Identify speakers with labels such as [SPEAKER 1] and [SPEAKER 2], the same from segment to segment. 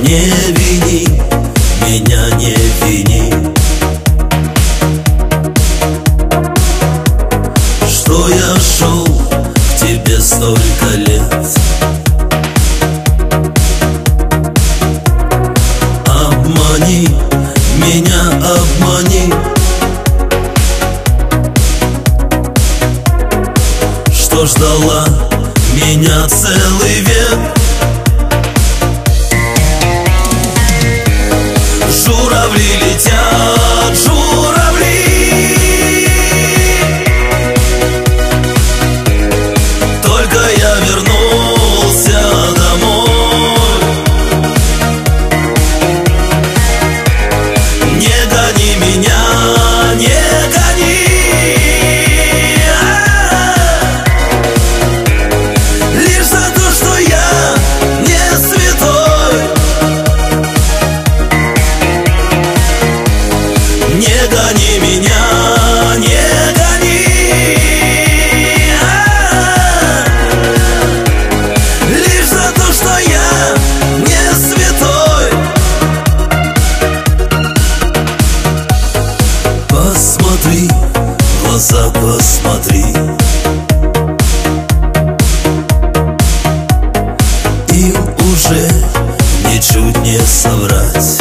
[SPEAKER 1] Не вини, меня не вини, что я шел к тебе столько лет. Обмани меня, обмани, что ждала меня целый век. Журавли летят, журавли, только я вернулся домой. Не гони меня, не гони, лишь за то, что я не святой. Не гони меня, не гони, лишь за то, что я не святой. Посмотри, в глаза посмотри, им уже ничуть не соврать.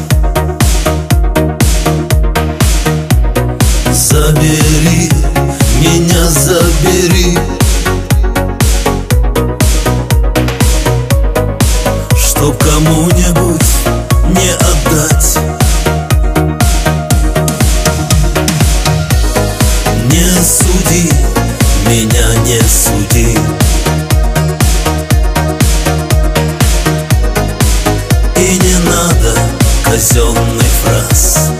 [SPEAKER 1] Забери меня, забери, чтоб кому-нибудь не отдать. Не суди меня, не суди, и не надо казенных фраз.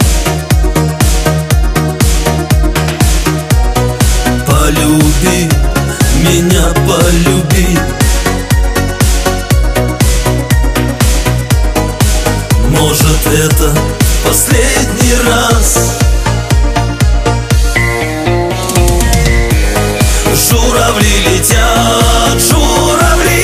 [SPEAKER 1] Полюби меня, полюби, может, это последний раз. Журавли летят, журавли,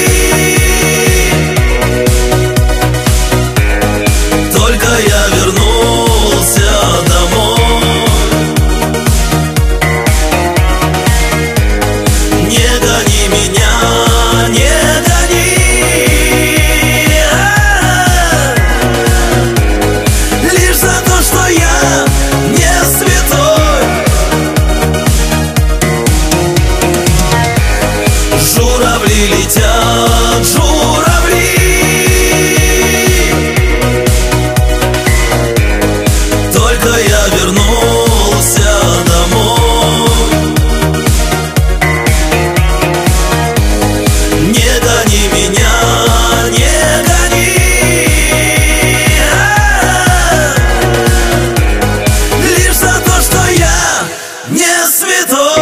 [SPEAKER 1] только я вернулся домой. Не гони меня, не гони, лишь за то, что я не святой. Журавли летят, журавли, только я вернулся домой. Не гони меня, не гони, лишь за то, что я не святой.